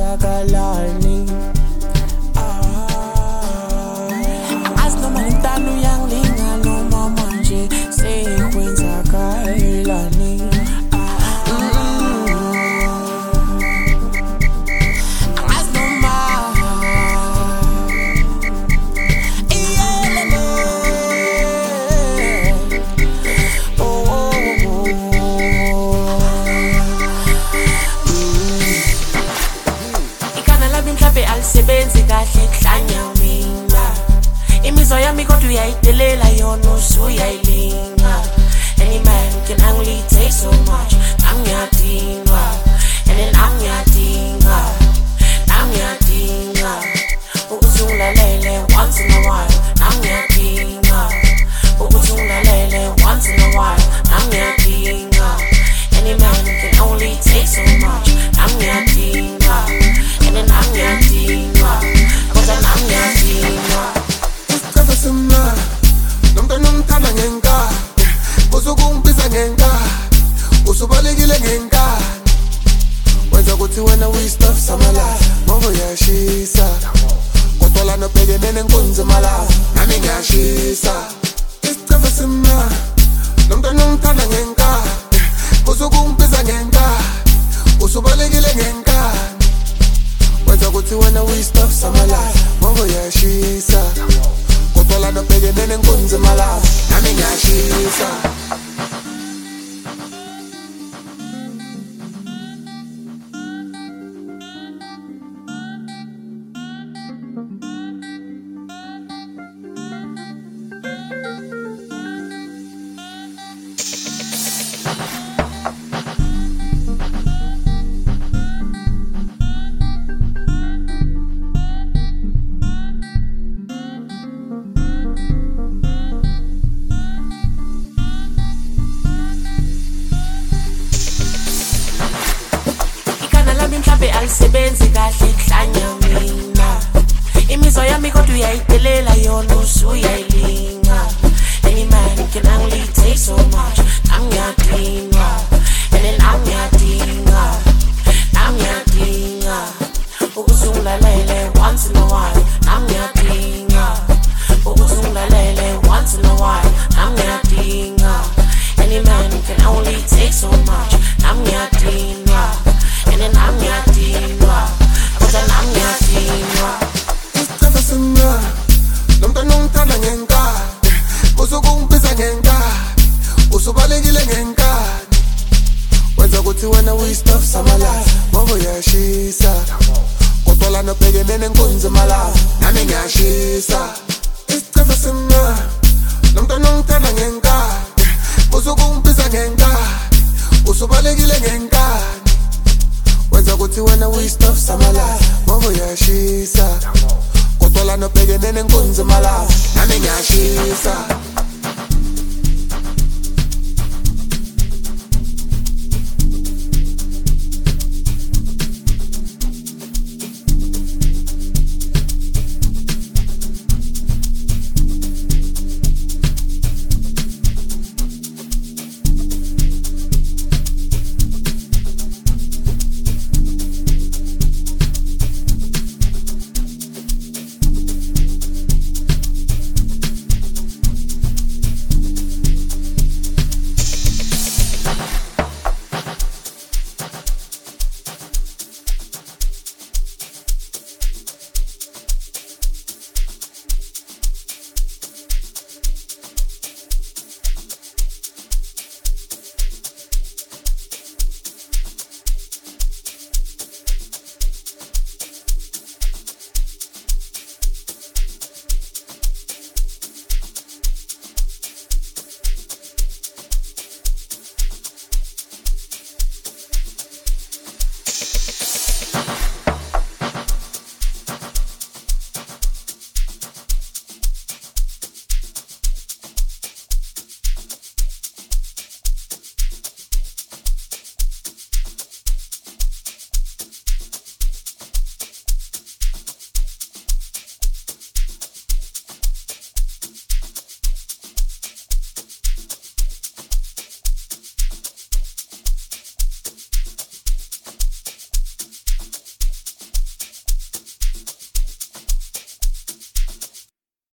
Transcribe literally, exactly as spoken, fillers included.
kwenzakalani. Azi noma lentando yangilinga noma manje sekwenzakalani. Alisebenzi kahle kuhlanya mina. Imizwa yami kodwa uyayidelela yona usuyayilinga. Any man can only take so much. Nangiyadinga, and then nangiyadinga, nangiyadinga ukuthi ungilalele once in a while. Nangiyadinga ukuthi ungilalele once in a while. Nangiyadinga. Any man can only take so much. Nangiyadinga, and then nangiyadinga, kodwa nangiyadinga. Isichaza simna nomntwana ongithanda ngenkani, usukungibiza ngenkani, usubalekile ngenkani. Wenza ukuthi wena uyi-stuff samalazi ngoba uyashisa, kodwa lana ubhekene nenkunzi malazi nami ngiyashisa. Isichaza simna nomntwana ongithanda ngenkani, usukungibiza ngenkani, usubalekile ngenkani. Wenza ukuthi wena uyi-stuff samalazi ngoba uyashisa, kodwa lana ubhekene nenkunzi malazi nami ngiyashisa. Mhlambe alisebenzi kahle kuhlanya mina. Imizwa yami kodwa uyayidelela yona usuyayilinga. Any man can only take so much. Nangiyadinga, and then nangiyadinga, nangiyadinga ukuthi ungilalele once in a while. Nangiyadinga ukuthi ungilalele once in a while. Nangiyadinga. Any man can only take so much. Nangiyadinga, and then nangiyadinga, kodwa nangiyadinga. Isichaza simna nomntwana ongithanda ngenkani, usukungibiza ngenkani, usubalekile ngenkani. Wenza ukuthi wena uyi-stuff samalazi ngoba uyashisa, kodwa lana ubhekene nenkunzi malazi nami ngiyashisa. Isichaza simna nomntwana ongithanda ngenkani, usukungibiza ngenkani, usubalekile ngenkani. Wenza ukuthi wena uyi-stuff samalazi ngoba uyashisa, kodwa lana ubhekene nenkunzi malazi nami ngiyashisa.